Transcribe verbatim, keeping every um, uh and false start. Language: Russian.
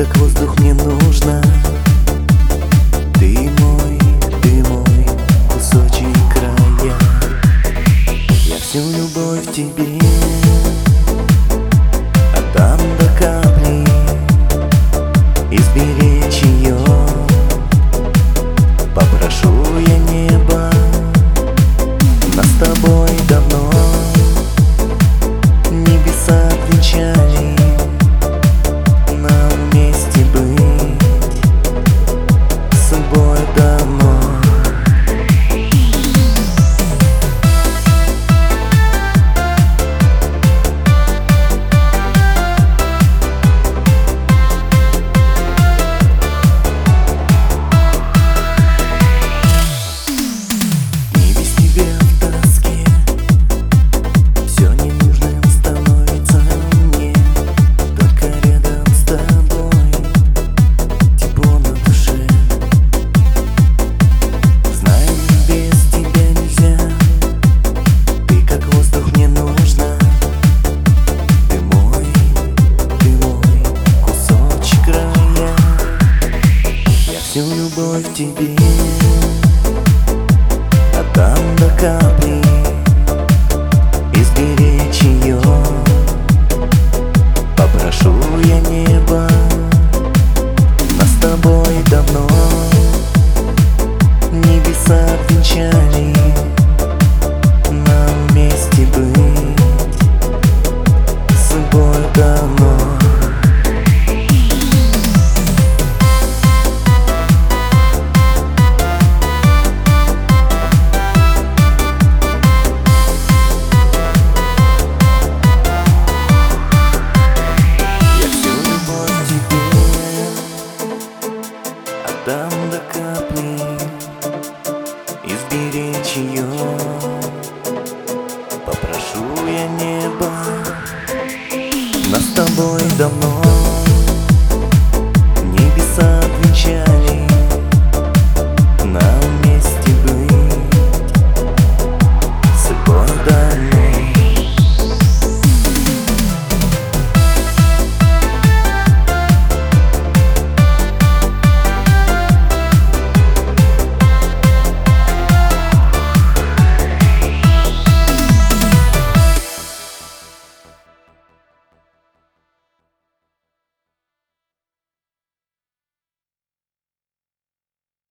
как воздух мне нужна. Ты мой, ты мой кусочек края. Я всю любовь тебе отдам до капли, и сберечь ее попрошу я небо. Нас с тобой давно небеса отвечали нам вместе быть с собой давно. Всю любовь тебе отдам до капли, и сберечь ее попрошу я небо.